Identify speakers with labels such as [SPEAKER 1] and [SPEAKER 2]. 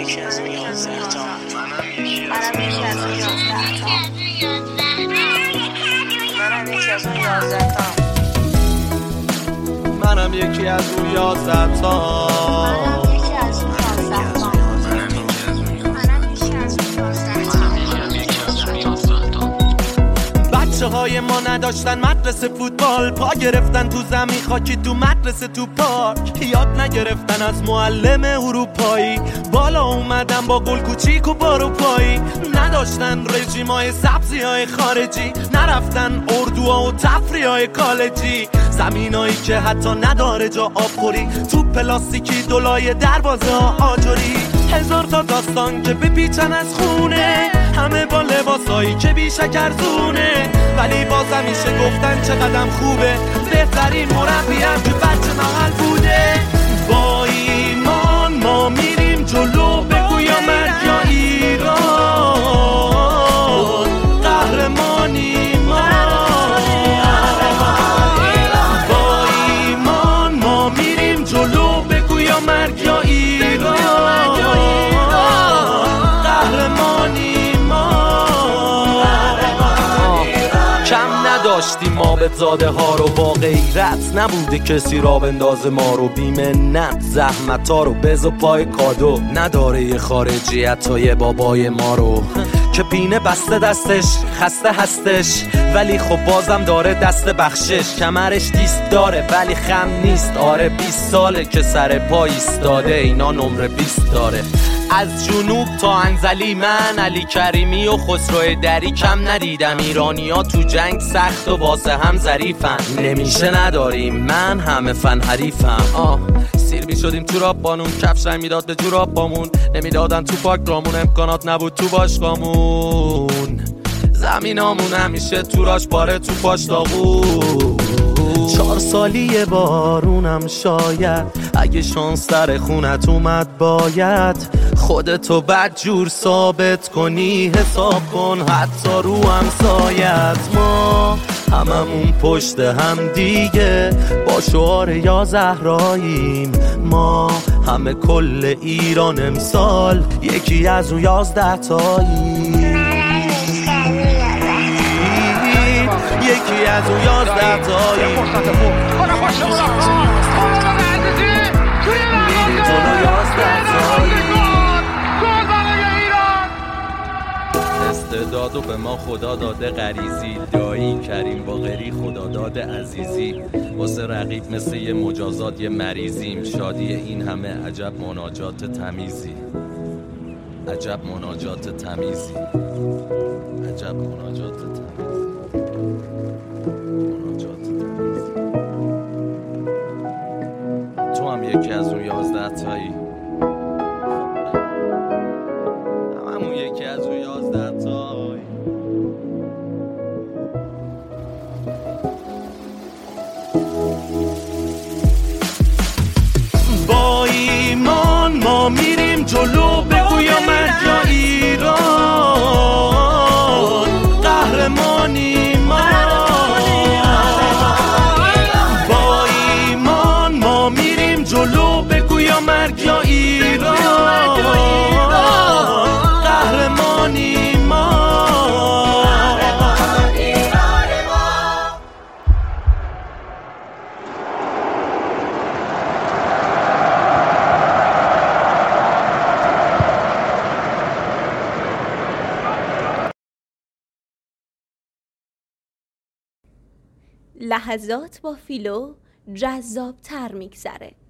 [SPEAKER 1] یکی از اون 11 تا.
[SPEAKER 2] منم یکی از اون 11 تا.
[SPEAKER 3] منم یکی از اون 11 تا. بچه های ما نداشتن مدرسه فوتبال، پا گرفتن تو زمین خاکی، تو مدرسه تو پارک، یاد نگرفتن از معلم اروپایی، بالا اومدن با گل کوچیک و بارو پایی، نداشتن رژیمای سبزی های خارجی، نرفتن اردوها و تفریح های کالجی، زمینایی که حتی نداره جا آبخوری، تو پلاستیکی دولای دروازه ها آجری، هزار تا داستان که بپیچن از خونه، همه با لباسایی که بی شکرزونه، ولی بازم میشه گفتن چقدر خوبه، بهترین مربیم که بچه محل بوده. با ایمان ما میریم جلو، بگو یا مرگ یا ایران، قهرمانی ما. با ایمان ما میریم جلو، بگو یا مرگ یا ایران، قهرمانی ما. کم نداشتیم ما به زاده ها رو، با غیرت نبوده کسی را بندازه ما رو، بی‌منت زحمت ها رو بز و پای کادو، نداره یه خارجی حتی یه بابای ما رو که پینه بسته دستش خسته هستش، ولی خب بازم داره دست بخشش، کمرش دیست داره ولی خم نیست، آره 20 ساله که سر پای ایستاده، اینا نمره 20 داره. از جنوب تا انزلی من علی کریمی و خسرو دری کم ندیدم، ایرانی‌ها تو جنگ سخت و واسه هم ظریفن، نمیشه نداریم من همه فن حریفم. سیر میشدیم تو راب بانون، کفش رنگ میداد به جوراب بامون، نمیدادن تو پاک رامون، امکانات نبود تو باشگاهمون، زمینامون همیشه تو راش پاره تو پاش داغون. 4 سالی یه بارونم شاید، اگه شانس در خونت اومد باید خودتو بد جور ثابت کنی، حساب کن حتی رو همسایت. ما هممون پشت هم دیگه با شعار یا زهراییم، ما همه کل ایران امسال یکی از اون 11 تاییم، یکی از اون 11 تاییم. استعدادو به ما خدا داده غریزی، دایی کریم باقری خدا داده عزیزی، واسه رقیب مثل یه مجازات یه مریضیم، شادی این همه عجب مناجات تمیزی، عجب مناجات تمیزی، عجب مناجات تمیزی، مناجات تمیزی. تو هم یکی از اون 11 تایی، همون یکی از اون 11 تایی. با ایمان ما میریم جلو، بگو یا مرگ یا ایران، قهرمانی ما. با ایمان ما میریم جلو، بگو یا مرگ یا ایران، قهرمانی ما.
[SPEAKER 4] لحظات با فیلو جذاب‌تر میگذره.